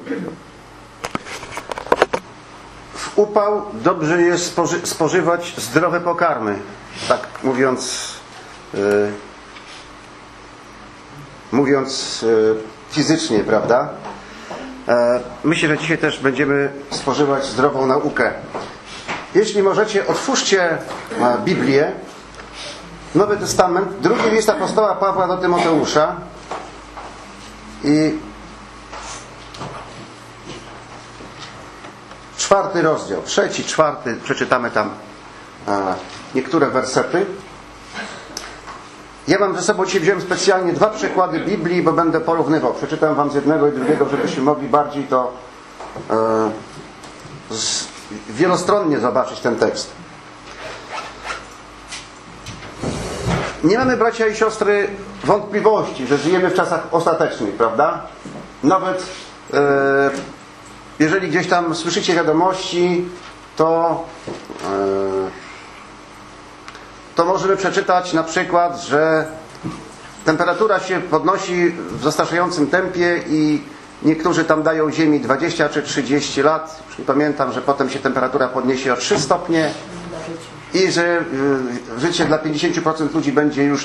W upał dobrze jest spożywać zdrowe pokarmy. Tak mówiąc fizycznie, prawda? Myślę, że dzisiaj też będziemy spożywać zdrową naukę. Jeśli możecie, otwórzcie Biblię, Nowy Testament, drugi list apostoła Pawła do Tymoteusza i 4 rozdział, 3, 4, przeczytamy tam niektóre wersety. Ja mam ze sobą dzisiaj, wziąłem specjalnie 2 przykłady Biblii, bo będę porównywał. Przeczytam wam z jednego i drugiego, żebyśmy mogli bardziej to wielostronnie zobaczyć ten tekst. Nie mamy, bracia i siostry, wątpliwości, że żyjemy w czasach ostatecznych, prawda? Nawet jeżeli gdzieś tam słyszycie wiadomości, to możemy przeczytać na przykład, że temperatura się podnosi w zastraszającym tempie i niektórzy tam dają Ziemi 20 czy 30 lat. Już nie pamiętam, że potem się temperatura podniesie o 3 stopnie i że życie dla 50% ludzi będzie już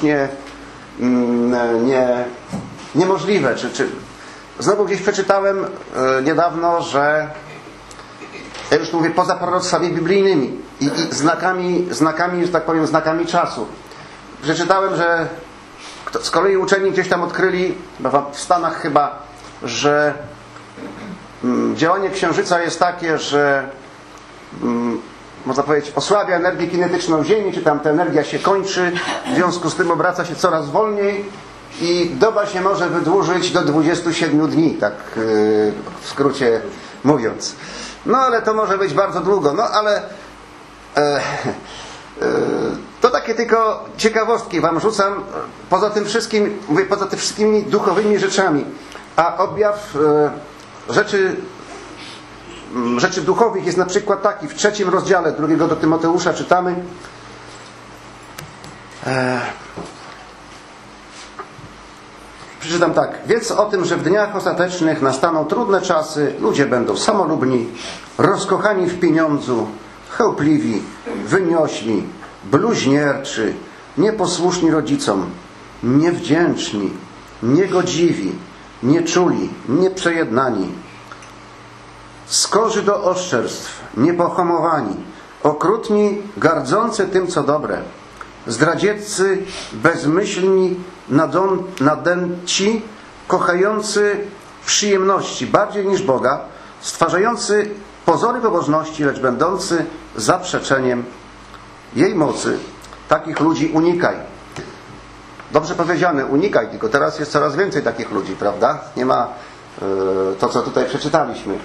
niemożliwe. Znowu gdzieś przeczytałem niedawno, że ja już mówię poza proroctwami biblijnymi i znakami, że tak powiem, znakami czasu. Przeczytałem, że z kolei uczeni gdzieś tam odkryli, w Stanach chyba, że działanie Księżyca jest takie, że można powiedzieć, osłabia energię kinetyczną Ziemi, czy tam ta energia się kończy, w związku z tym obraca się coraz wolniej i doba się może wydłużyć do 27 dni, tak w skrócie mówiąc. No ale to może być bardzo długo. No ale to takie tylko ciekawostki wam rzucam. Poza tym wszystkim, mówię, poza tymi wszystkimi duchowymi rzeczami. A objaw rzeczy duchowych jest na przykład taki. W 3 rozdziale 2 do Tymoteusza czytamy: przeczytam tak. Wiedz o tym, że w dniach ostatecznych nastaną trudne czasy, ludzie będą samolubni, rozkochani w pieniądzu, chełpliwi, wyniośli, bluźnierczy, nieposłuszni rodzicom, niewdzięczni, niegodziwi, nieczuli, nieprzejednani, skorzy do oszczerstw, niepohamowani, okrutni, gardzący tym, co dobre, zdradzieccy, bezmyślni, nadęci, kochający przyjemności bardziej niż Boga, stwarzający pozory pobożności, lecz będący zaprzeczeniem jej mocy. Takich ludzi unikaj. Dobrze powiedziane, unikaj, tylko teraz jest coraz więcej takich ludzi, prawda? Nie ma to, co tutaj przeczytaliśmy.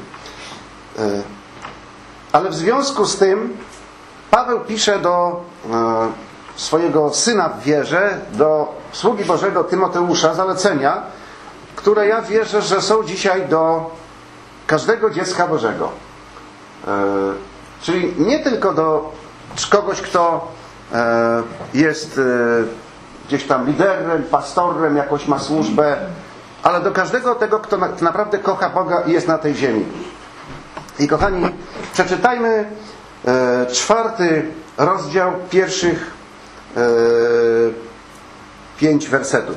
Ale w związku z tym Paweł pisze do swojego syna w wierze, do sługi Bożego Tymoteusza, zalecenia, które ja wierzę, że są dzisiaj do każdego dziecka Bożego. Czyli nie tylko do kogoś, kto jest gdzieś tam liderem, pastorem, jakąś ma służbę, ale do każdego tego, kto naprawdę kocha Boga i jest na tej ziemi. I kochani, przeczytajmy 4 rozdział, pierwszych 5 wersetów.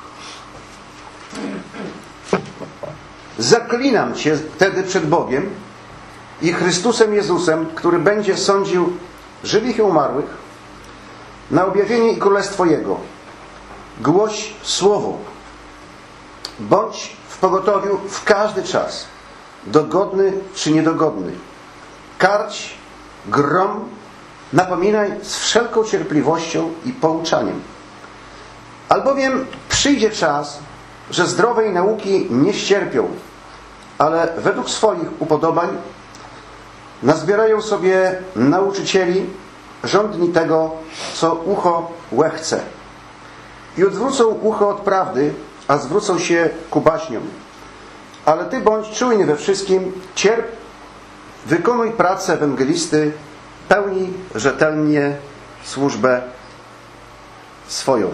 Zaklinam Cię wtedy przed Bogiem i Chrystusem Jezusem, który będzie sądził żywych i umarłych, na objawienie i królestwo Jego. Głoś słowo. Bądź w pogotowiu w każdy czas, dogodny czy niedogodny. Karć, grom, napominaj z wszelką cierpliwością i pouczaniem. Albowiem przyjdzie czas, że zdrowej nauki nie ścierpią, ale według swoich upodobań nazbierają sobie nauczycieli żądni tego, co ucho łechce. I odwrócą ucho od prawdy, a zwrócą się ku baśniom. Ale Ty bądź czujny we wszystkim, cierp, wykonuj pracę ewangelisty, pełnij rzetelnie służbę swoją.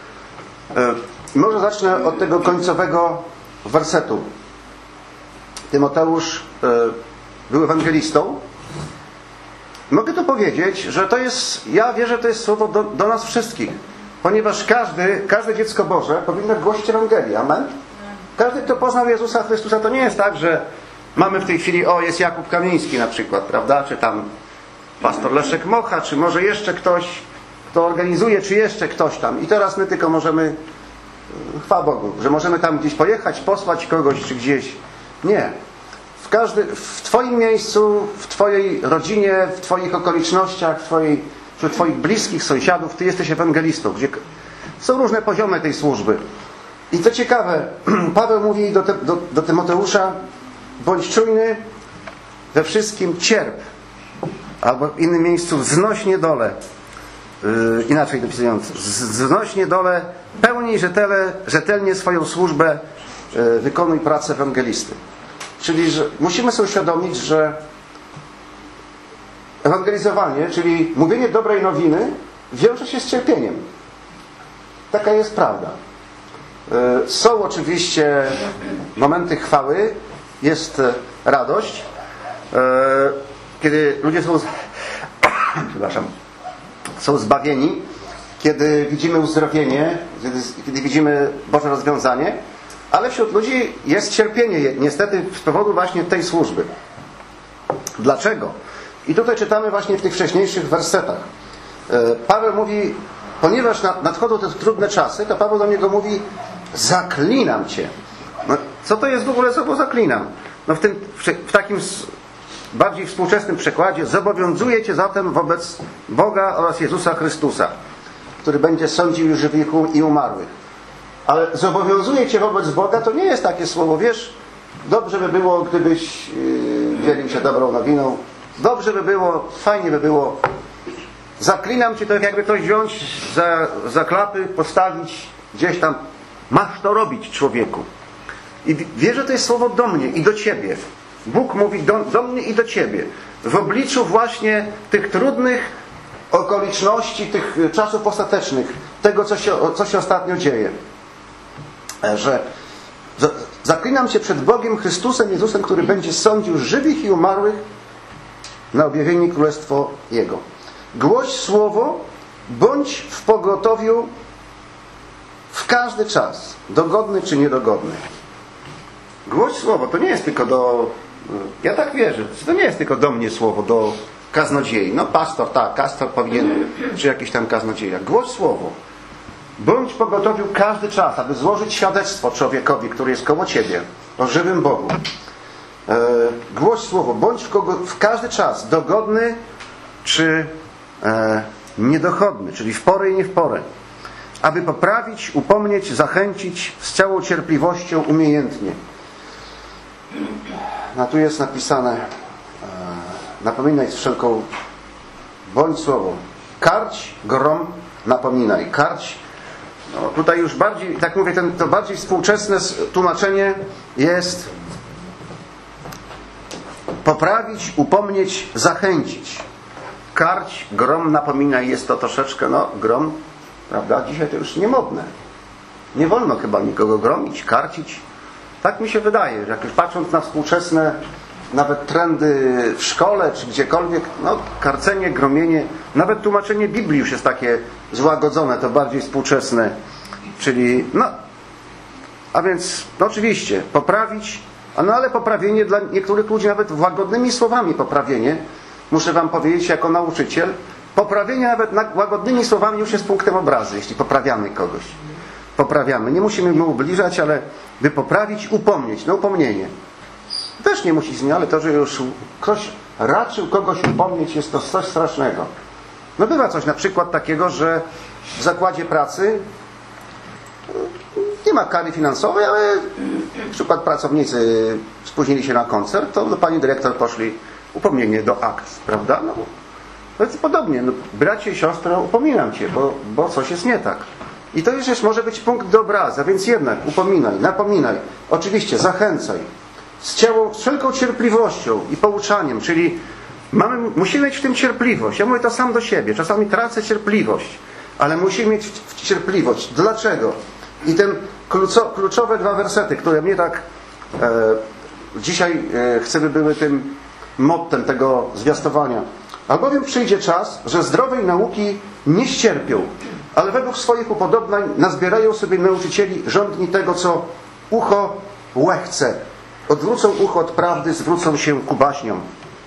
Może zacznę od tego końcowego wersetu. Tymoteusz był ewangelistą, mogę tu powiedzieć, że to jest, ja wierzę, to jest słowo do nas wszystkich. Ponieważ każde dziecko Boże powinno głosić Ewangelię. Amen? Każdy, kto poznał Jezusa Chrystusa, to nie jest tak, że mamy w tej chwili, jest Jakub Kamiński na przykład, prawda? Czy tam pastor Leszek Mocha, czy może jeszcze ktoś, kto organizuje, czy jeszcze ktoś tam. I teraz my tylko możemy, chwała Bogu, że możemy tam gdzieś pojechać, posłać kogoś, czy gdzieś. Nie. W Twoim miejscu, w Twojej rodzinie, w Twoich okolicznościach, wśród Twoich bliskich sąsiadów, Ty jesteś ewangelistą, gdzie są różne poziomy tej służby. I co ciekawe, Paweł mówi do Tymoteusza: bądź czujny we wszystkim, cierp. Albo w innym miejscu: znoś niedolę. Inaczej dopisując: znoś niedolę, pełnij rzetelnie swoją służbę, wykonuj pracę ewangelisty. Czyli że musimy sobie uświadomić, że ewangelizowanie, czyli mówienie dobrej nowiny, wiąże się z cierpieniem. Taka jest prawda. Są oczywiście momenty chwały, jest radość, kiedy ludzie są zbawieni, kiedy widzimy uzdrowienie, kiedy widzimy Boże rozwiązanie, ale wśród ludzi jest cierpienie, niestety z powodu właśnie tej służby. Dlaczego? I tutaj czytamy właśnie w tych wcześniejszych wersetach. Paweł mówi, ponieważ nadchodzą te trudne czasy, to Paweł do niego mówi: zaklinam Cię. No, co to jest w ogóle słowo zaklinam? No w takim bardziej współczesnym przekładzie: zobowiązuję Cię zatem wobec Boga oraz Jezusa Chrystusa, który będzie sądził już żywych i umarłych. Ale zobowiązuję Cię wobec Boga to nie jest takie słowo, wiesz, dobrze by było, gdybyś dzielił się dobrą nowiną, dobrze by było, fajnie by było. Zaklinam Cię, to jakby ktoś wziąć za klapy, postawić gdzieś tam: masz to robić, człowieku. I wiesz, że to jest słowo do mnie i do Ciebie. Bóg mówi do mnie i do Ciebie. W obliczu właśnie tych trudnych okoliczności, tych czasów ostatecznych, tego, co się ostatnio dzieje. Że zaklinam Cię przed Bogiem, Chrystusem, Jezusem, który będzie sądził żywych i umarłych na objawienie Królestwo Jego. Głoś słowo, bądź w pogotowiu w każdy czas, dogodny czy niedogodny. Głoś słowo, to nie jest tylko ja tak wierzę, to nie jest tylko do mnie słowo, do kaznodziei. No pastor, tak, pastor powinien, czy jakiś tam kaznodzieja. Głoś słowo. Bądź pogotowiu każdy czas, aby złożyć świadectwo człowiekowi, który jest koło Ciebie, o żywym Bogu. Głoś słowo, bądź w każdy czas, dogodny czy niedochodny, czyli w porę i nie w porę, aby poprawić, upomnieć, zachęcić z całą cierpliwością umiejętnie. No tu jest napisane: napominaj z wszelką, bądź słowo, karć, grom, napominaj. Karć, no tutaj już bardziej, tak mówię, to bardziej współczesne tłumaczenie jest poprawić, upomnieć, zachęcić. Karć, grom, napominaj, jest to troszeczkę, grom, prawda? Dzisiaj to już niemodne. Nie wolno chyba nikogo gromić, karcić. Tak mi się wydaje, że jak już patrząc na współczesne nawet trendy w szkole, czy gdziekolwiek, karcenie, gromienie, nawet tłumaczenie Biblii już jest takie złagodzone, to bardziej współczesne. Czyli, a więc, oczywiście, poprawić, ale poprawienie dla niektórych ludzi nawet łagodnymi słowami poprawienie, muszę Wam powiedzieć jako nauczyciel, poprawienie nawet łagodnymi słowami już jest punktem obrazy, jeśli poprawiamy kogoś. Poprawiamy. Nie musimy mu ubliżać, ale by poprawić, upomnieć. Upomnienie. Też nie musi zmienić, ale to, że już ktoś raczył kogoś upomnieć, jest to coś strasznego. Bywa coś na przykład takiego, że w zakładzie pracy nie ma kary finansowej, ale na przykład pracownicy spóźnili się na koncert, to do pani dyrektor poszli: upomnienie do akt, prawda? To jest podobnie. Bracie i siostro, upominam Cię, bo coś jest nie tak. I to już może być punkt do obrazu, więc jednak upominaj, napominaj, oczywiście zachęcaj, z wszelką cierpliwością i pouczaniem, czyli musimy mieć w tym cierpliwość. Ja mówię to sam do siebie, czasami tracę cierpliwość, ale musimy mieć cierpliwość. Dlaczego? I te kluczowe 2 wersety, które mnie tak dzisiaj chcę, by były tym mottem tego zwiastowania. Albowiem przyjdzie czas, że zdrowej nauki nie ścierpią, ale według swoich upodobań nazbierają sobie nauczycieli żądni tego, co ucho łechce. Odwrócą ucho od prawdy, zwrócą się ku baśniom.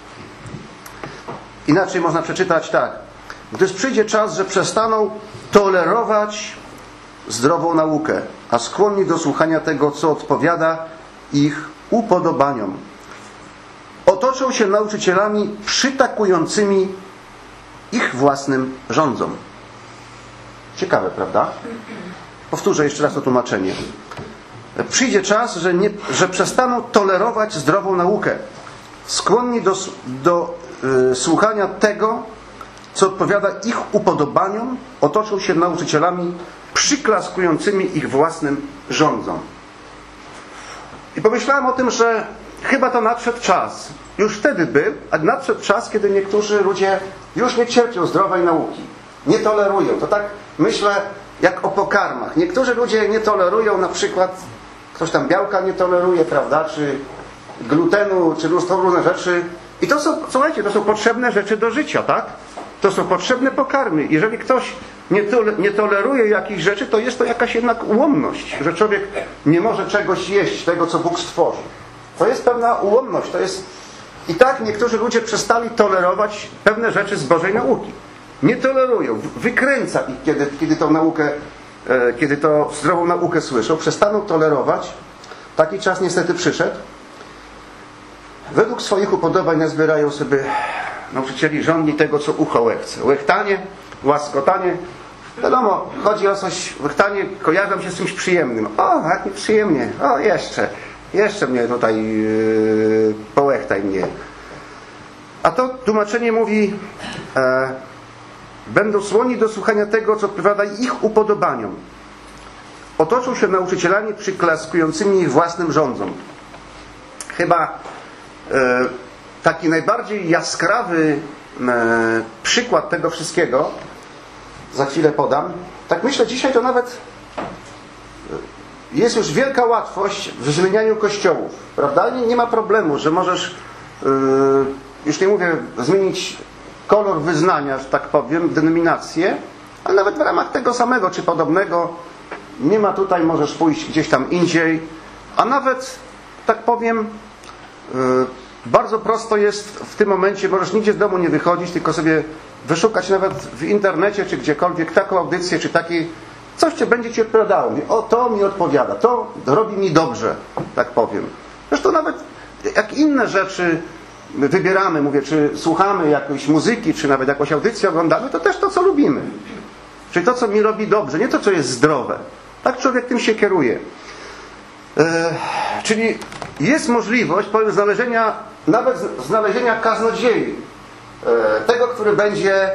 Inaczej można przeczytać tak. Gdyż przyjdzie czas, że przestaną tolerować zdrową naukę, a skłonni do słuchania tego, co odpowiada ich upodobaniom. Otoczą się nauczycielami przytakującymi ich własnym rządzom. Ciekawe, prawda? Powtórzę jeszcze raz to tłumaczenie. Przyjdzie czas, że przestaną tolerować zdrową naukę. Skłonni do słuchania tego, co odpowiada ich upodobaniom. Otoczą się nauczycielami przyklaskującymi ich własnym rządzom. I pomyślałem o tym, że chyba to nadszedł czas. Już wtedy był, a nadszedł czas, kiedy niektórzy ludzie już nie cierpią zdrowej nauki. Nie tolerują. To tak myślę jak o pokarmach. Niektórzy ludzie nie tolerują, na przykład ktoś tam białka nie toleruje, prawda, czy glutenu, czy różne rzeczy. I to są, słuchajcie, to są potrzebne rzeczy do życia, tak? To są potrzebne pokarmy. Jeżeli ktoś nie toleruje jakichś rzeczy, to jest to jakaś jednak ułomność, że człowiek nie może czegoś jeść, tego, co Bóg stworzył. To jest pewna ułomność. To jest... I tak niektórzy ludzie przestali tolerować pewne rzeczy z Bożej nauki. Nie tolerują. Wykręca ich, kiedy tą naukę, kiedy to zdrową naukę słyszą. Przestaną tolerować. Taki czas niestety przyszedł. Według swoich upodobań nazbierają sobie nauczycieli żądni tego, co ucho łechce. Łechtanie, łaskotanie. Wiadomo, chodzi o coś, łechtanie kojarzą się z czymś przyjemnym. O, jak mi przyjemnie. O, jeszcze mnie tutaj połechtaj mnie. A to tłumaczenie mówi będą skłonni do słuchania tego, co odpowiada ich upodobaniom. Otoczą się nauczycielami przyklaskującymi ich własnym rządzom. Chyba taki najbardziej jaskrawy przykład tego wszystkiego, za chwilę podam. Tak myślę, dzisiaj to nawet jest już wielka łatwość w zmienianiu kościołów, prawda? Nie ma problemu, że możesz, już nie mówię, zmienić kolor wyznania, że tak powiem, denominację, ale nawet w ramach tego samego czy podobnego nie ma tutaj, możesz pójść gdzieś tam indziej, a nawet, tak powiem, bardzo prosto jest w tym momencie, możesz nigdzie z domu nie wychodzić, tylko sobie wyszukać nawet w internecie czy gdziekolwiek taką audycję, czy taki coś będzie Ci odpowiadało. O, to mi odpowiada, to robi mi dobrze, tak powiem. Zresztą nawet jak inne rzeczy wybieramy, mówię, czy słuchamy jakiejś muzyki, czy nawet jakąś audycję oglądamy, to też to, co lubimy. Czyli to, co mi robi dobrze, nie to, co jest zdrowe. Tak człowiek tym się kieruje. Czyli jest możliwość, powiem, znalezienia kaznodziei. Tego, który będzie,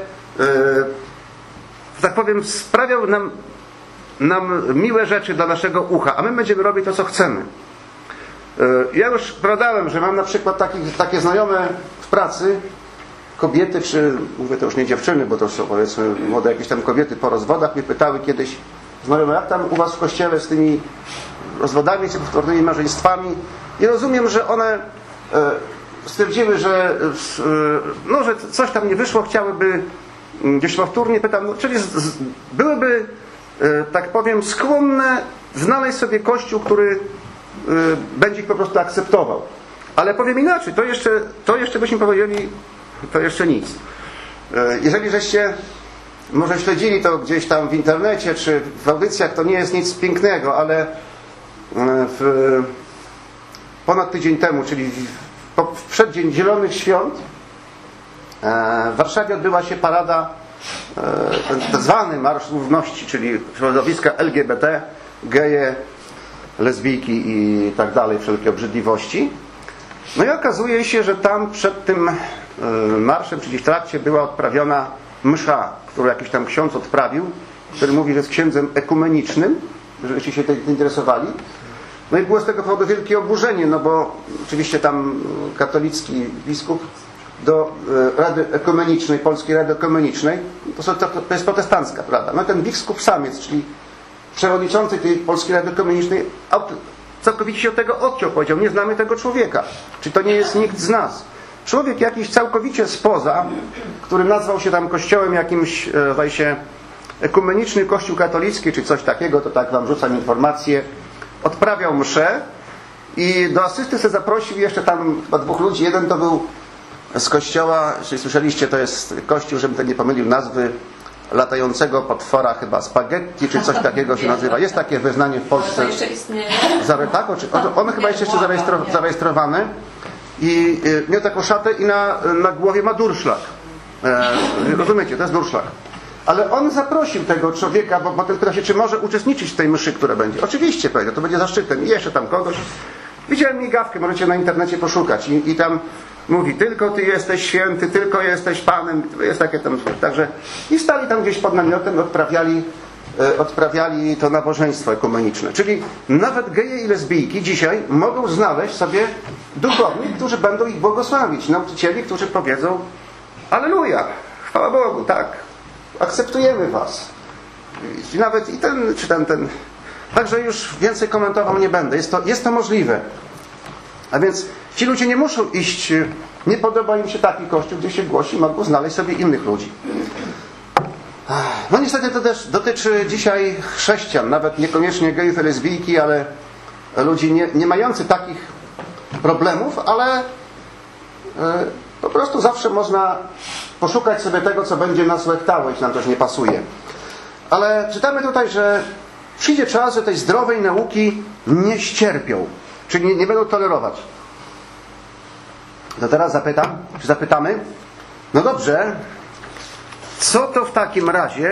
tak powiem, sprawiał nam miłe rzeczy dla naszego ucha, a my będziemy robić to, co chcemy. Ja już poradałem, że mam na przykład takie znajome w pracy kobiety, czy mówię to już nie dziewczyny, bo to są, powiedzmy, młode jakieś tam kobiety po rozwodach, mnie pytały kiedyś znajome, jak tam u was w kościele z tymi rozwodami czy powtórnymi małżeństwami, i rozumiem, że one stwierdziły, że coś tam nie wyszło, chciałyby gdzieś powtórnie, pytam, czyli byłyby, tak powiem, skłonne znaleźć sobie kościół, który będzie ich po prostu akceptował. Ale powiem inaczej, to jeszcze byśmy powiedzieli, to jeszcze nic. Jeżeli żeście może śledzili to gdzieś tam w internecie czy w audycjach, to nie jest nic pięknego, ale ponad tydzień temu, czyli w przeddzień Zielonych Świąt, w Warszawie odbyła się parada, tak zwany Marsz Równości, czyli środowiska LGBT, geje, lesbijki i tak dalej, wszelkie obrzydliwości. No i okazuje się, że tam przed tym marszem, czy gdzieś w trakcie, była odprawiona msza, którą jakiś tam ksiądz odprawił, który mówi, że jest księdzem ekumenicznym, żebyście się tym interesowali. No i było z tego powodu wielkie oburzenie, no bo oczywiście tam katolicki biskup do Rady Ekumenicznej, Polskiej Rady Ekumenicznej, to jest protestancka, prawda? No ten biskup samiec, czyli przewodniczący tej Polskiej Rady Ekumenicznej, całkowicie się od tego odciął. Powiedział, nie znamy tego człowieka. Czy to nie jest nikt z nas? Człowiek jakiś całkowicie spoza, który nazwał się tam kościołem jakimś, zdaje się, ekumeniczny kościół katolicki, czy coś takiego, to tak wam rzucam informację, odprawiał mszę i do asysty se zaprosił jeszcze tam chyba 2 ludzi. Jeden to był z kościoła, jeśli słyszeliście, to jest kościół, żebym ten nie pomylił nazwy, latającego potwora, chyba spaghetti, czy coś takiego się nazywa. Jest takie wyznanie w Polsce. To jeszcze istnieje? Tak, ono chyba jest jeszcze zarejestrowane. I miał taką szatę i na głowie ma durszlak. Rozumiecie, to jest durszlak. Ale on zaprosił tego człowieka, bo potem pyta się, czy może uczestniczyć w tej mszy, która będzie. Oczywiście, powiedział, to będzie zaszczytem. I jeszcze tam kogoś. Widziałem migawkę, możecie na internecie poszukać. I tam mówi, tylko Ty jesteś święty, tylko jesteś Panem. Jest takie tam. Także i stali tam gdzieś pod namiotem, odprawiali to nabożeństwo ekumeniczne. Czyli nawet geje i lesbijki dzisiaj mogą znaleźć sobie duchownych, którzy będą ich błogosławić. Nauczycieli, którzy powiedzą, alleluja, chwała Bogu, tak, akceptujemy was. I nawet i ten, czy ten. Także już więcej komentował nie będę. Jest to możliwe. A więc ci ludzie nie muszą iść, nie podoba im się taki kościół, gdzie się głosi, mogą znaleźć sobie innych ludzi. No niestety to też dotyczy dzisiaj chrześcijan, nawet niekoniecznie gejów i lesbijki, ale ludzi nie mających takich problemów, ale po prostu zawsze można poszukać sobie tego, co będzie nas łechtało, jeśli nam coś nie pasuje. Ale czytamy tutaj, że przyjdzie czas, że tej zdrowej nauki nie ścierpią, czyli nie będą tolerować. To teraz zapytamy, no dobrze, co to w takim razie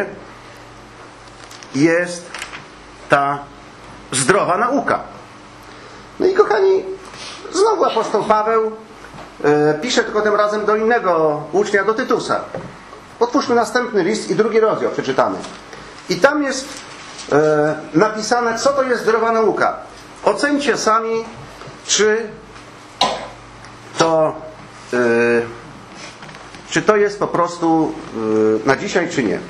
jest ta zdrowa nauka? No i kochani, znowu apostoł Paweł pisze tylko tym razem do innego ucznia, do Tytusa. Otwórzmy następny list i 2 rozdział przeczytamy. I tam jest napisane, co to jest zdrowa nauka. Oceńcie sami, czy to jest po prostu na dzisiaj, czy nie.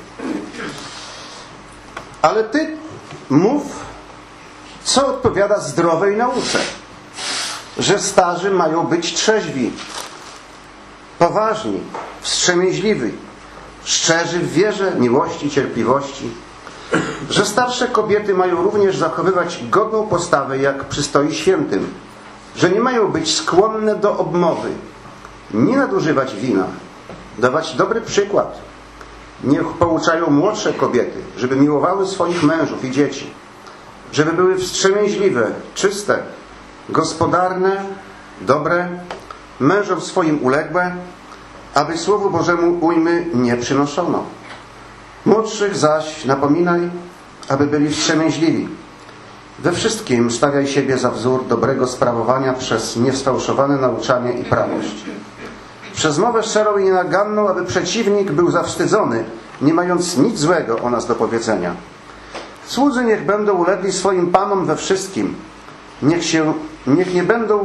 Ale ty mów, co odpowiada zdrowej nauce. Że starzy mają być trzeźwi, poważni, wstrzemięźliwi, szczerzy w wierze, miłości, cierpliwości. Że starsze kobiety mają również zachowywać godną postawę, jak przystoi świętym. Że nie mają być skłonne do obmowy, nie nadużywać wina, dawać dobry przykład. Niech pouczają młodsze kobiety, żeby miłowały swoich mężów i dzieci, żeby były wstrzemięźliwe, czyste, gospodarne, dobre, mężom swoim uległe, aby Słowu Bożemu ujmy nie przynoszono. Młodszych zaś napominaj, aby byli wstrzemięźliwi. We wszystkim stawiaj siebie za wzór dobrego sprawowania przez niesfałszowane nauczanie i prawość. Przez mowę szczerą i nienaganną, aby przeciwnik był zawstydzony, nie mając nic złego o nas do powiedzenia. Słudzy niech będą ulegli swoim panom we wszystkim. Niech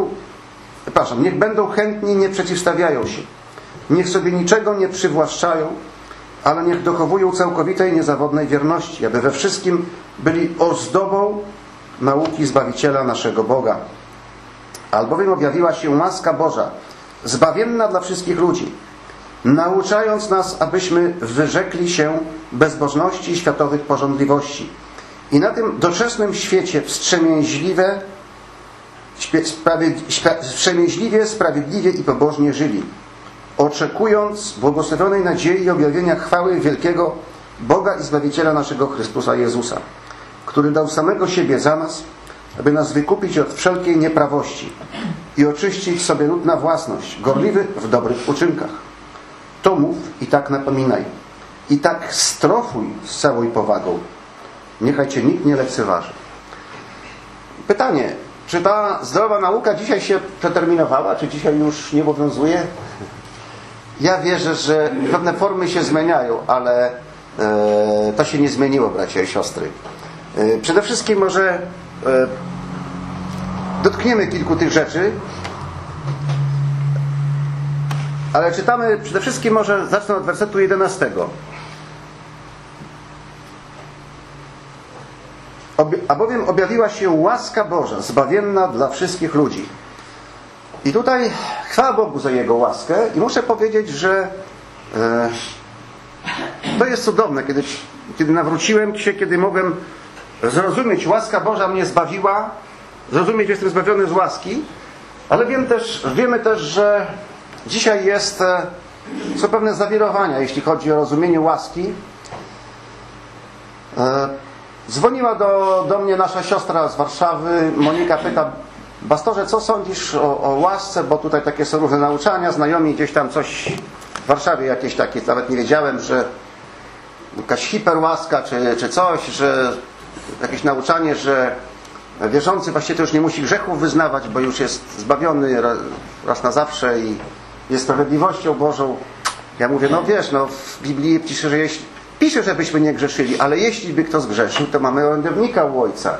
będą chętni, nie przeciwstawiają się. Niech sobie niczego nie przywłaszczają, ale niech dochowują całkowitej, niezawodnej wierności, aby we wszystkim byli ozdobą nauki Zbawiciela naszego Boga. Albowiem objawiła się łaska Boża, zbawienna dla wszystkich ludzi, nauczając nas, abyśmy wyrzekli się bezbożności i światowych pożądliwości i na tym doczesnym świecie wstrzemięźliwie, sprawiedliwie i pobożnie żyli, oczekując błogosławionej nadziei i objawienia chwały wielkiego Boga i Zbawiciela naszego Chrystusa Jezusa, który dał samego siebie za nas, aby nas wykupić od wszelkiej nieprawości i oczyścić sobie lud na własność, gorliwy w dobrych uczynkach. To mów i tak napominaj. I tak strofuj z całą powagą. Niechaj cię nikt nie lekceważy. Pytanie, czy ta zdrowa nauka dzisiaj się przeterminowała? Czy dzisiaj już nie obowiązuje? Ja wierzę, że pewne formy się zmieniają, ale to się nie zmieniło, bracia i siostry. Przede wszystkim może dotkniemy kilku tych rzeczy, ale czytamy przede wszystkim, może zacznę od wersetu 11. Albowiem objawiła się łaska Boża, zbawienna dla wszystkich ludzi. I tutaj chwała Bogu za Jego łaskę i muszę powiedzieć, że to jest cudowne, kiedy nawróciłem się, kiedy mogłem zrozumieć, łaska Boża mnie zbawiła, zrozumieć, że jestem zbawiony z łaski, ale wiemy też, że dzisiaj są pewne zawirowania, jeśli chodzi o rozumienie łaski. Dzwoniła do mnie nasza siostra z Warszawy, Monika, pyta: pastorze, co sądzisz o łasce, bo tutaj takie są różne nauczania, znajomi gdzieś tam coś w Warszawie jakieś takie, nawet nie wiedziałem, że jakaś hiperłaska czy coś, że jakieś nauczanie, że wierzący właściwie to już nie musi grzechów wyznawać, bo już jest zbawiony raz na zawsze i jest sprawiedliwością Bożą. Ja mówię, no wiesz, w Biblii pisze, żebyśmy nie grzeszyli, ale jeśli by kto zgrzeszył, to mamy orędownika u Ojca.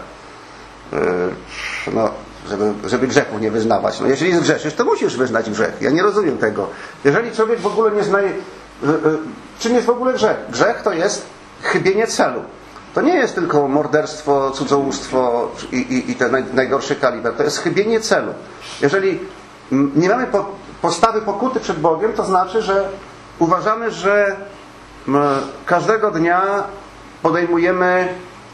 Żeby grzechów nie wyznawać. Jeżeli zgrzeszysz, to musisz wyznać grzech. Ja nie rozumiem tego. Jeżeli człowiek w ogóle nie znaje, czym jest w ogóle grzech? Grzech to jest chybienie celu. To nie jest tylko morderstwo, cudzołóstwo i ten najgorszy kaliber. To jest chybienie celu. Jeżeli nie mamy postawy pokuty przed Bogiem, to znaczy, że uważamy, że każdego dnia podejmujemy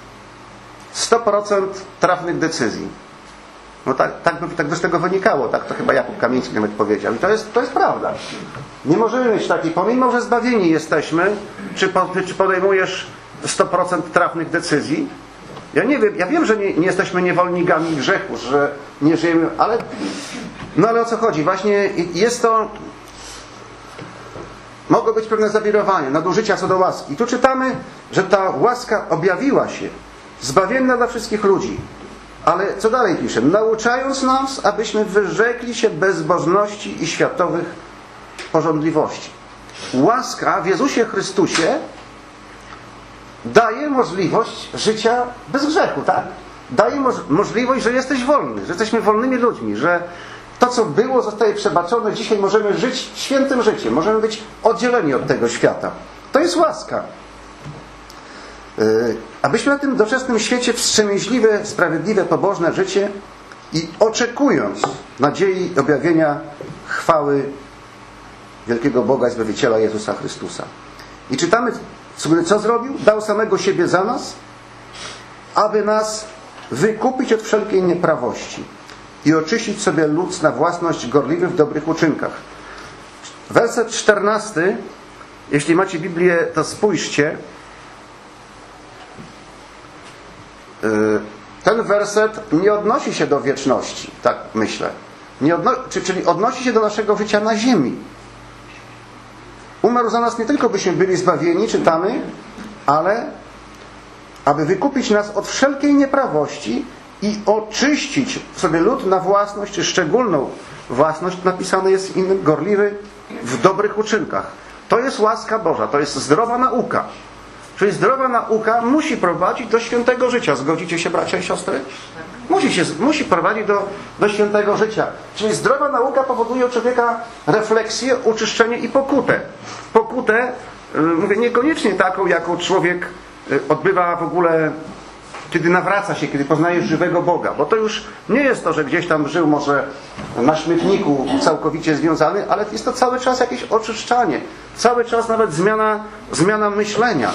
100% trafnych decyzji. Tak by z tego wynikało. Tak to chyba Jakub Kamiński nawet powiedział. I to jest prawda. Nie możemy mieć takiej, pomimo że zbawieni jesteśmy, czy podejmujesz 100% trafnych decyzji. Ja nie wiem, ja wiem, że nie jesteśmy niewolnikami grzechu, że nie żyjemy, ale o co chodzi? Właśnie jest to, mogą być pewne zawirowania, nadużycia co do łaski. Tu czytamy, że ta łaska objawiła się, zbawienna dla wszystkich ludzi. Ale co dalej pisze? Nauczając nas, abyśmy wyrzekli się bezbożności i światowych pożądliwości. Łaska w Jezusie Chrystusie daje możliwość życia bez grzechu, tak? Daje możliwość, że jesteś wolny, że jesteśmy wolnymi ludźmi, że to, co było, zostaje przebaczone. Dzisiaj możemy żyć świętym życiem, możemy być oddzieleni od tego świata. To jest łaska. Abyśmy na tym doczesnym świecie wstrzemięźliwe, sprawiedliwe, pobożne życie i oczekując nadziei objawienia chwały wielkiego Boga i Zbawiciela Jezusa Chrystusa. I czytamy, co zrobił? Dał samego siebie za nas, aby nas wykupić od wszelkiej nieprawości i oczyścić sobie lud na własność gorliwy w dobrych uczynkach. Werset 14, jeśli macie Biblię, to spójrzcie. Ten werset nie odnosi się do wieczności, tak myślę. Czyli odnosi się do naszego życia na ziemi. Umarł za nas nie tylko, byśmy byli zbawieni, czytamy, ale aby wykupić nas od wszelkiej nieprawości i oczyścić sobie lud na własność, czy szczególną własność, napisane jest innym, gorliwy w dobrych uczynkach. To jest łaska Boża, to jest zdrowa nauka. Czyli zdrowa nauka musi prowadzić do świętego życia. Zgodzicie się, bracia i siostry? Musi prowadzić do świętego życia. Czyli zdrowa nauka powoduje u człowieka refleksję, uczyszczenie i pokutę. Pokutę, mówię, niekoniecznie taką, jaką człowiek odbywa w ogóle, kiedy nawraca się, kiedy poznaje żywego Boga. Bo to już nie jest to, że gdzieś tam żył może na śmietniku całkowicie związany, ale jest to cały czas jakieś oczyszczanie. Cały czas nawet zmiana myślenia.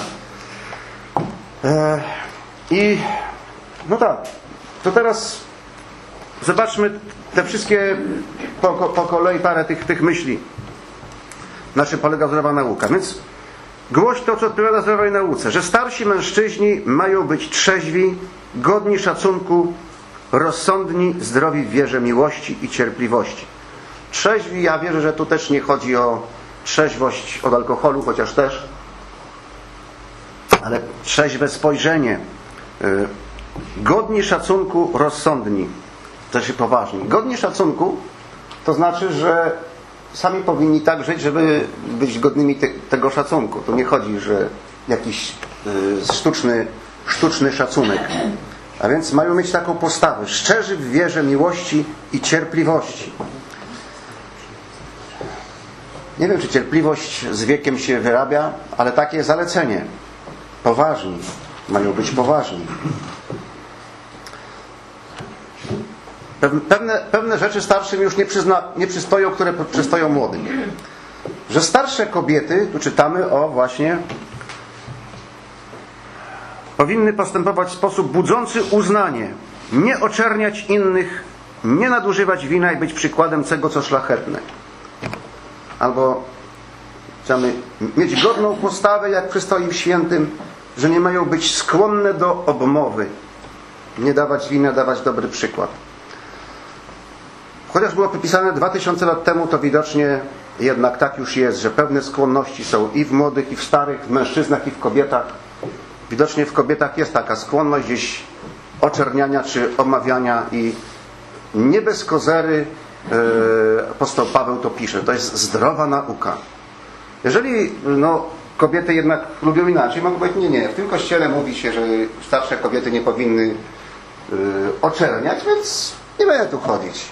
I no tak, to teraz zobaczmy te wszystkie po kolei parę tych myśli, na czym polega zdrowa nauka. Więc głoś to, co odpowiada zdrowej nauce, że starsi mężczyźni mają być trzeźwi, godni szacunku, rozsądni, zdrowi w wierze, miłości i cierpliwości. Trzeźwi, ja wierzę, że tu też nie chodzi o trzeźwość od alkoholu, chociaż też, ale trzeźwe spojrzenie, godni szacunku, rozsądni, też i poważni. Godni szacunku to znaczy, że sami powinni tak żyć, żeby być godnymi tego szacunku. Tu nie chodzi, że jakiś sztuczny szacunek. A więc mają mieć taką postawę. Szczerzy w wierze, miłości i cierpliwości. Nie wiem, czy cierpliwość z wiekiem się wyrabia, ale takie zalecenie. Poważni. Mają być poważni. Pewne rzeczy starszym już nie przystoją, które przystoją młodym. Że starsze kobiety, tu czytamy o właśnie, powinny postępować w sposób budzący uznanie, nie oczerniać innych, nie nadużywać wina i być przykładem tego, co szlachetne. Albo chcemy mieć godną postawę, jak przystoi świętym, że nie mają być skłonne do obmowy, nie dawać winy, dawać dobry przykład. Chociaż było wypisane 2000 lat temu, to widocznie jednak tak już jest, że pewne skłonności są i w młodych, i w starych, w mężczyznach, i w kobietach. Widocznie w kobietach jest taka skłonność gdzieś oczerniania czy omawiania i nie bez kozery apostoł Paweł to pisze. To jest zdrowa nauka. Jeżeli kobiety jednak lubią inaczej, mogą powiedzieć, nie, w tym kościele mówi się, że starsze kobiety nie powinny oczerniać, więc nie będę tu chodzić.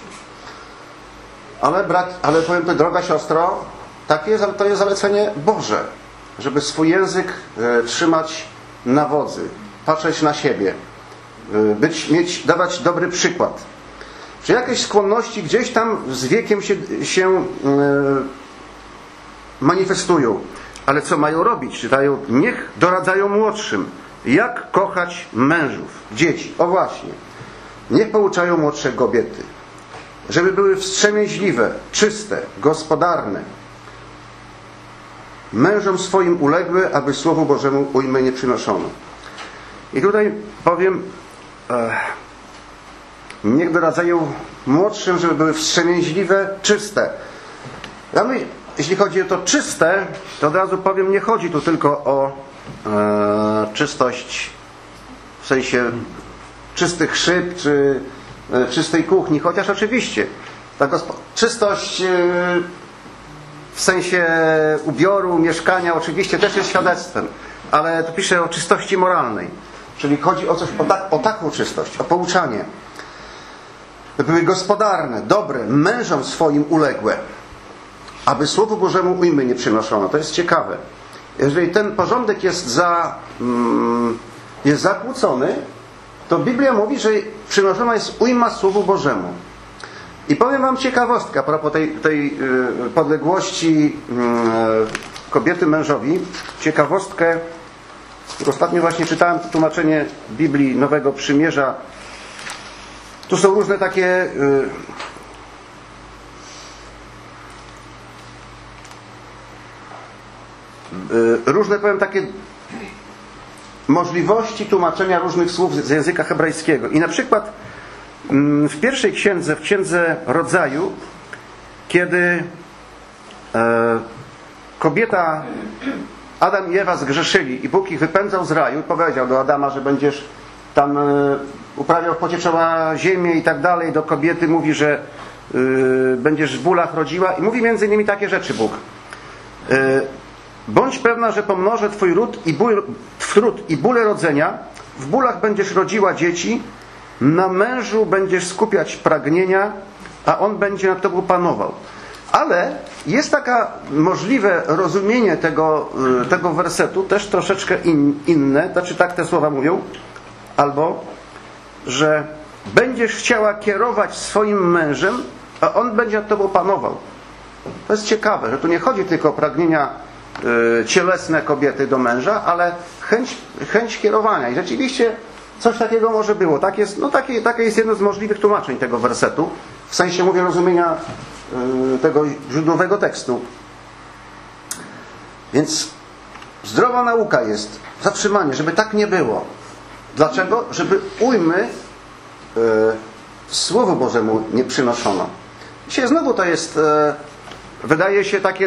Ale powiem to, droga siostro, to jest zalecenie Boże, żeby swój język trzymać na wodzy, patrzeć na siebie, dawać dobry przykład. Że jakieś skłonności gdzieś tam z wiekiem się manifestują. Ale co mają robić? Czytają, niech doradzają młodszym, jak kochać mężów, dzieci. O właśnie. Niech pouczają młodsze kobiety, żeby były wstrzemięźliwe, czyste, gospodarne, mężom swoim uległe, aby Słowu Bożemu ujmy nie przynoszono. I tutaj powiem, niech doradzają młodszym, żeby były wstrzemięźliwe, czyste. Jeśli chodzi o to czyste, to od razu powiem, nie chodzi tu tylko o czystość w sensie czystych szyb czy czystej kuchni, chociaż oczywiście ta czystość w sensie ubioru, mieszkania oczywiście też jest świadectwem, ale tu pisze o czystości moralnej, czyli chodzi o coś, o taką czystość, o pouczanie, by były gospodarne, dobre, mężom swoim uległe, aby Słowu Bożemu ujmy nie przynoszono. To jest ciekawe. Jeżeli ten porządek jest zakłócony, to Biblia mówi, że przynoszona jest ujma Słowu Bożemu. I powiem wam ciekawostkę a propos tej podległości kobiety mężowi. Ciekawostkę, ostatnio właśnie czytałem tłumaczenie Biblii Nowego Przymierza. Tu są różne takie powiem takie możliwości tłumaczenia różnych słów z języka hebrajskiego. I na przykład w pierwszej księdze, w księdze Rodzaju, kiedy kobieta, Adam i Ewa zgrzeszyli i Bóg ich wypędzał z raju i powiedział do Adama, że będziesz tam uprawiał w pocie czoła ziemię i tak dalej. Do kobiety mówi, że będziesz w bólach rodziła i mówi między innymi takie rzeczy Bóg. Bądź pewna, że pomnożę Twój trud i bóle rodzenia, w bólach będziesz rodziła dzieci, na mężu będziesz skupiać pragnienia, a on będzie nad Tobą panował. Ale jest taka możliwe rozumienie tego wersetu, też troszeczkę inne, znaczy tak te słowa mówią, albo, że będziesz chciała kierować swoim mężem, a on będzie nad Tobą panował. To jest ciekawe, że tu nie chodzi tylko o pragnienia cielesne kobiety do męża, ale chęć kierowania. I rzeczywiście coś takiego może było. Takie jest jedno z możliwych tłumaczeń tego wersetu. W sensie, mówię, rozumienia tego źródłowego tekstu. Więc zdrowa nauka jest zatrzymanie, żeby tak nie było. Dlaczego? Żeby ujmy Słowu Bożemu nie przynoszono. Dzisiaj znowu to jest wydaje się takie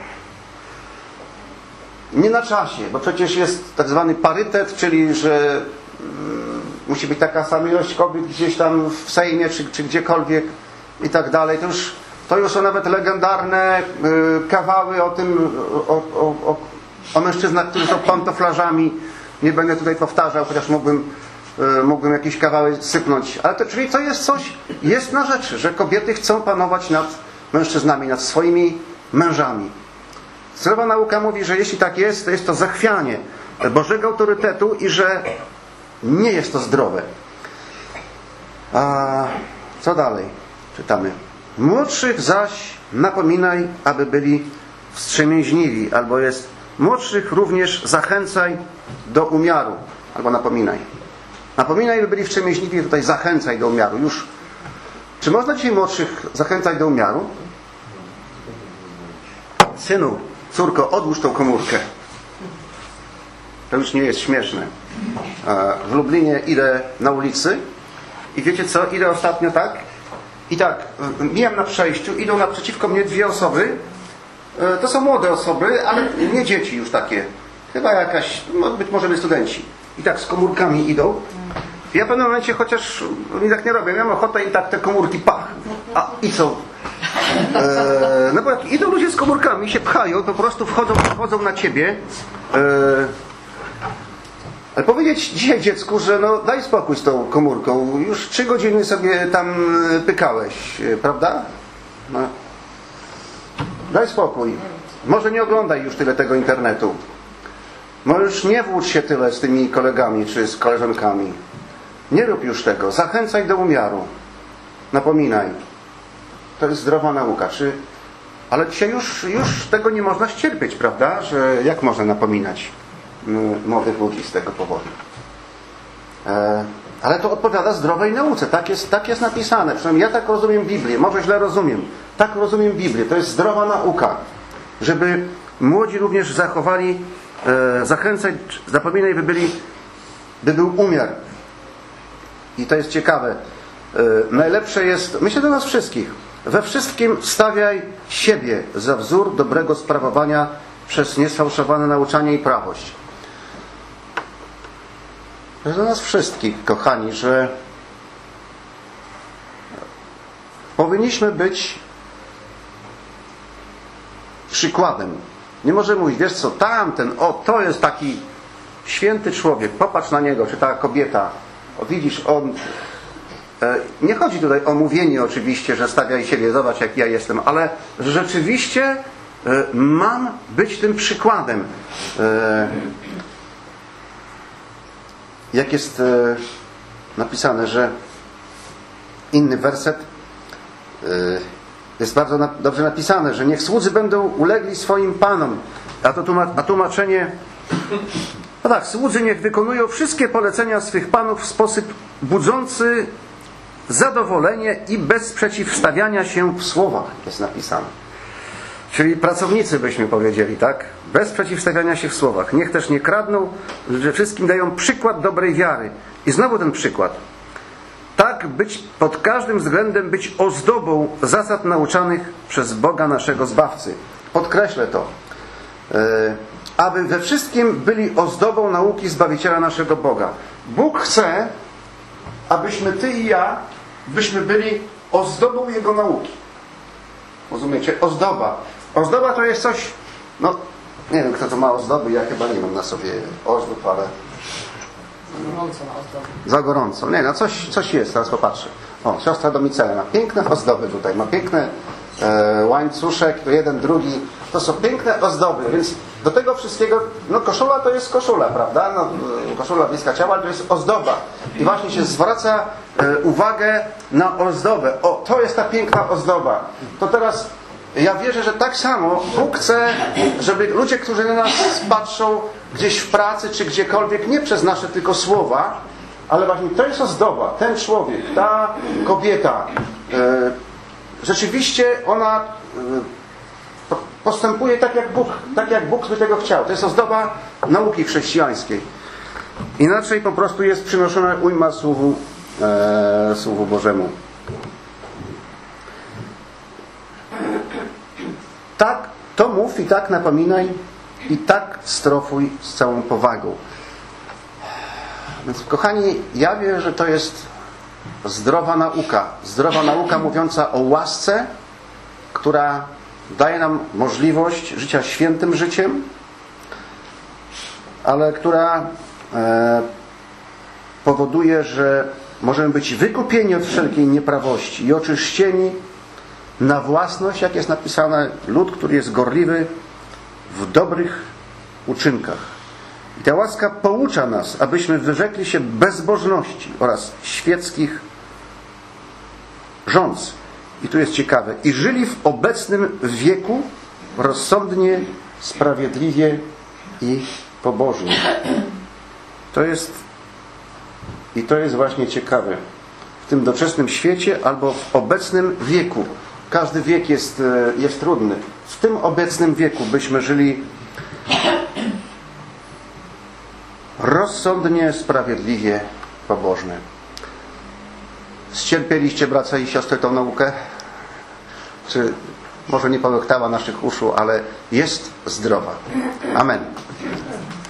nie na czasie, bo przecież jest tak zwany parytet, czyli że musi być taka sama ilość kobiet gdzieś tam w Sejmie czy gdziekolwiek i tak dalej. To już są nawet legendarne kawały o tym, o mężczyznach, którzy są pantoflarzami. Nie będę tutaj powtarzał, chociaż mógłbym jakieś kawały sypnąć. Ale czyli to jest coś, jest na rzeczy, że kobiety chcą panować nad mężczyznami, nad swoimi mężami. Zdrowa nauka mówi, że jeśli tak jest, to jest to zachwianie Bożego autorytetu i że nie jest to zdrowe. Co dalej? Czytamy. Młodszych zaś napominaj, aby byli wstrzemięźliwi. Albo jest młodszych również zachęcaj do umiaru. Albo napominaj. Napominaj, by byli wstrzemięźliwi. Tutaj zachęcaj do umiaru. Już. Czy można dzisiaj młodszych zachęcać do umiaru? Synu, córko, odłóż tą komórkę. To już nie jest śmieszne. W Lublinie idę na ulicy i wiecie co? Idę ostatnio tak i tak, mijam na przejściu, idą naprzeciwko mnie dwie osoby. To są młode osoby, ale nie dzieci już takie. Chyba jakaś, być może studenci. I tak z komórkami idą. Ja w pewnym momencie, chociaż oni tak nie robią, miałem ochotę i tak te komórki pach. A i co? No bo jak idą ludzie z komórkami, się pchają, to po prostu wchodzą na ciebie. Ale powiedzieć dzisiaj dziecku, że no daj spokój z tą komórką. Już 3 godziny sobie tam pykałeś, prawda? No. Daj spokój. Może nie oglądaj już tyle tego internetu. Może już nie włócz się tyle z tymi kolegami czy z koleżankami. Nie rób już tego. Zachęcaj do umiaru. Napominaj. To jest zdrowa nauka. Ale dzisiaj już tego nie można ścierpieć, prawda? Że jak można napominać młodych ludzi z tego powodu? Ale to odpowiada zdrowej nauce. Tak jest napisane. Przynajmniej ja tak rozumiem Biblię. Może źle rozumiem. Tak rozumiem Biblię. To jest zdrowa nauka. Żeby młodzi również zachowali, zachęcać, zapominaj, by był umiar. I to jest ciekawe. Najlepsze jest, myślę do nas wszystkich, we wszystkim stawiaj siebie za wzór dobrego sprawowania przez niesfałszowane nauczanie i prawość. To jest do nas wszystkich, kochani, że powinniśmy być przykładem. Nie możemy mówić, wiesz co, tamten, to jest taki święty człowiek, popatrz na niego, czy ta kobieta, widzisz, on... Nie chodzi tutaj o mówienie oczywiście, że stawiaj siebie, zobacz jak ja jestem, ale że rzeczywiście mam być tym przykładem. Jak jest napisane, że inny werset jest bardzo dobrze napisane, że niech słudzy będą ulegli swoim panom. A tłumaczenie, no tak, słudzy niech wykonują wszystkie polecenia swych panów w sposób budzący zadowolenie i bez przeciwstawiania się w słowach, jest napisane. Czyli pracownicy byśmy powiedzieli, tak? Bez przeciwstawiania się w słowach. Niech też nie kradną, że wszystkim dają przykład dobrej wiary. I znowu ten przykład. Tak być pod każdym względem być ozdobą zasad nauczanych przez Boga naszego Zbawcy. Podkreślę to. Aby we wszystkim byli ozdobą nauki Zbawiciela naszego Boga. Bóg chce, abyśmy ty i ja byśmy byli ozdobą Jego nauki. Rozumiecie? Ozdoba. Ozdoba to jest coś, no nie wiem kto to ma ozdoby, ja chyba nie mam na sobie ozdób, ale gorąco na ozdoby. Za gorąco. Nie, no coś jest, teraz popatrzę. O, siostra Domicela ma piękne ozdoby tutaj, ma piękny łańcuszek, to jeden, drugi. To są piękne ozdoby, więc do tego wszystkiego, no koszula to jest koszula, prawda? No, koszula bliska ciała, to jest ozdoba. I właśnie się zwraca uwagę na ozdobę. O, to jest ta piękna ozdoba. To teraz ja wierzę, że tak samo Bóg chce, żeby ludzie, którzy na nas patrzą gdzieś w pracy czy gdziekolwiek, nie przez nasze tylko słowa, ale właśnie to jest ozdoba. Ten człowiek, ta kobieta, rzeczywiście ona postępuje tak jak Bóg by tego chciał. To jest ozdoba nauki chrześcijańskiej. Inaczej po prostu jest przynoszona ujma Słowu Bożemu. Tak to mów i tak napominaj i tak strofuj z całą powagą. Więc kochani, ja wierzę, że to jest zdrowa nauka. Zdrowa nauka mówiąca o łasce, która daje nam możliwość życia świętym życiem, ale która powoduje, że możemy być wykupieni od wszelkiej nieprawości i oczyszczeni na własność, jak jest napisane, lud, który jest gorliwy w dobrych uczynkach. I ta łaska poucza nas, abyśmy wyrzekli się bezbożności oraz świeckich rządz. I tu jest ciekawe. I żyli w obecnym wieku rozsądnie, sprawiedliwie i pobożnie. To jest właśnie ciekawe. W tym doczesnym świecie albo w obecnym wieku. Każdy wiek jest trudny. W tym obecnym wieku byśmy żyli rozsądnie, sprawiedliwie, pobożnie. Zcierpieliście, bracia i siostry, tą naukę? Czy może nie połechtała naszych uszu, ale jest zdrowa. Amen.